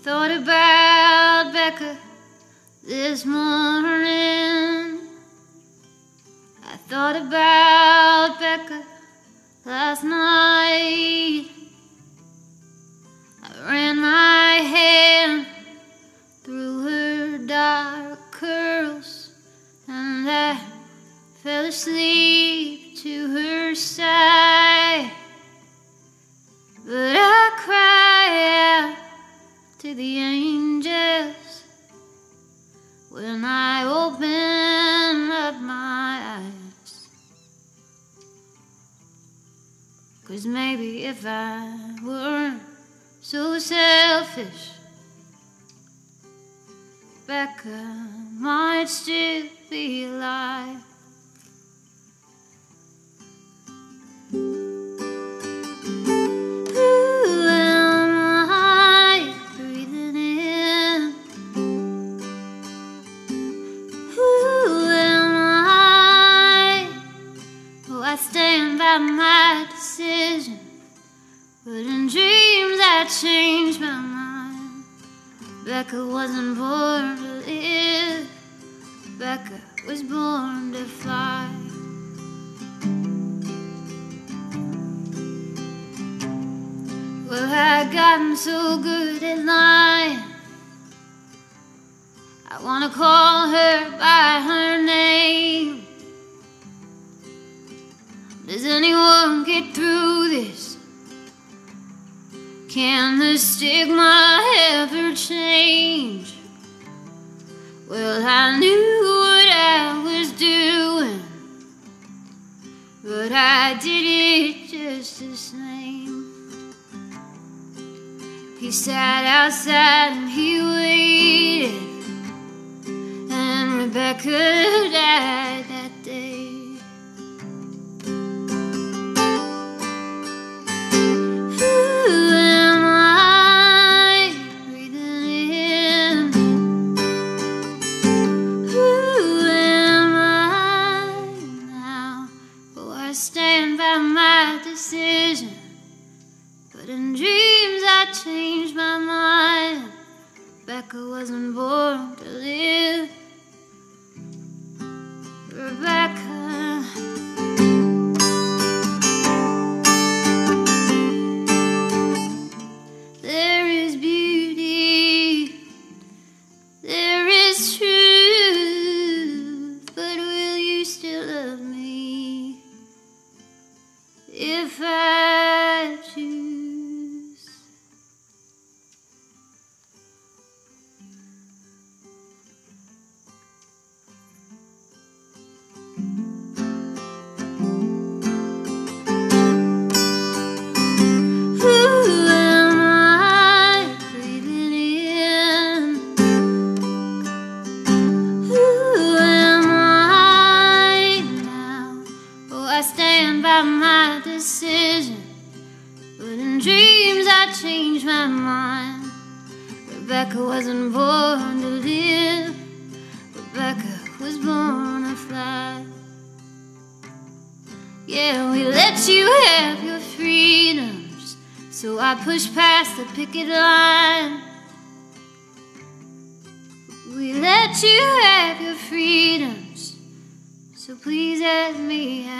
thought about Becca this morning. I thought about Becca last night. I ran my hand through her dark curls and I fell asleep to her side. But I cry out to the angels when I open up my eyes. 'Cause maybe if I weren't so selfish, Becca might still be alive. Who am I breathing in? Who am I? Oh, I stand by my decision, but in dreams I change my mind. Becca wasn't born to live, Becca was born to fly. Well, I've gotten so good at lying, I wanna call her by her name. Does anyone get through this? Can the stigma ever change? Well, I knew what I was doing, but I did it just the same. He sat outside and he waited, and Rebecca died that day. Stand by my decision, but in dreams I changed my mind. Becca wasn't born to live, Rebecca. There is beauty, there is truth, but will you still love me if I choose? Who am I breathing in? Who am I now? Oh, I stand by my decision, but in dreams I changed my mind. Rebecca wasn't born to live, Rebecca was born to fly. Yeah, we let you have your freedoms, so I pushed past the picket line. We let you have your freedoms, so please let me have